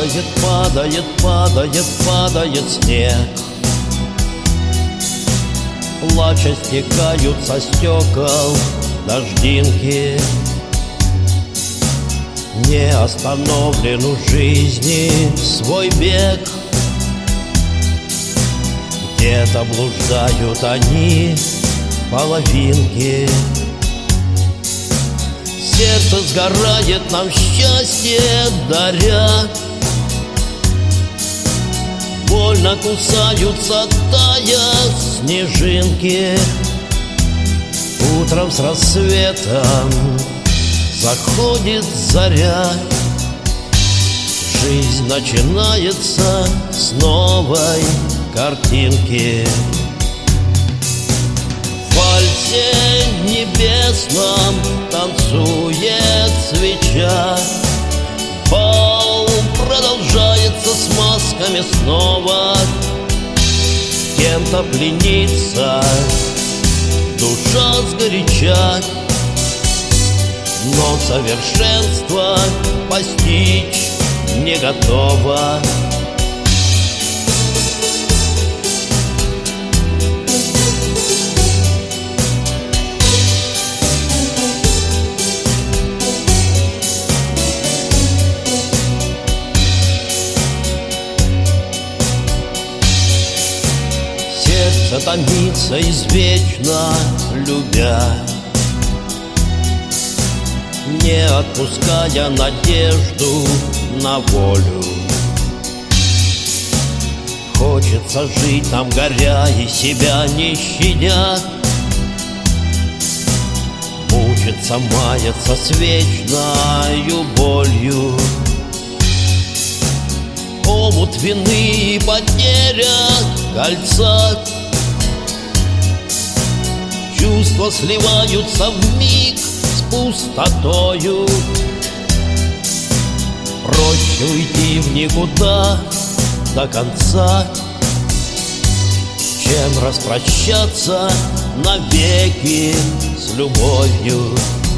Падает, падает, падает, падает снег. Плача стекают со стекол дождинки. Не остановлен у жизни свой бег. Где-то блуждают они, половинки. Сердце сгорает, нам счастье даря. Больно кусаются, тая снежинки. Утром с рассветом заходит заря. Жизнь начинается с новой картинки. В вальсе небесном танцует свеча. Бал продолжается с масками снова. Кем-то пленится душа сгоряча, но совершенство постичь не готова. Сердце томится извечно любя, не отпуская надежду на волю. Хочется жить там, горя и себя не щадя. Мучиться, маяться с вечною болью. Омут вины и потеря кольца. Чувства сливаются вмиг с пустотою. Проще уйти в никуда до конца, чем распрощаться навеки с любовью.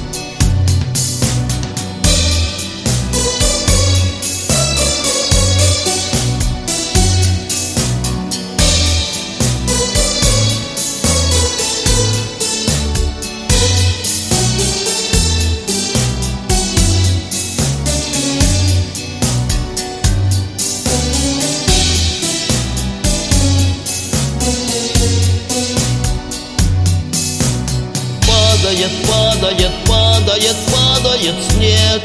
Падает, падает, падает, падает снег.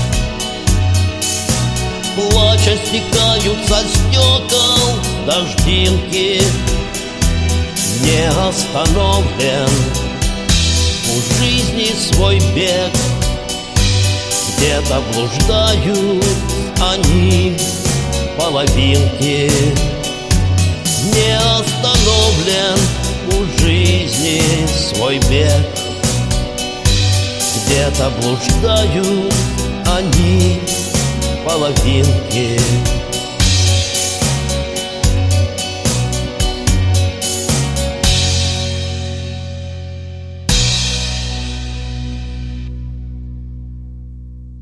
Плача стекают со стекол дождинки. Не остановлен у жизни свой бег. Где-то блуждают они, половинки. Не остановлен у жизни свой бег. Где-то блуждают они, половинки.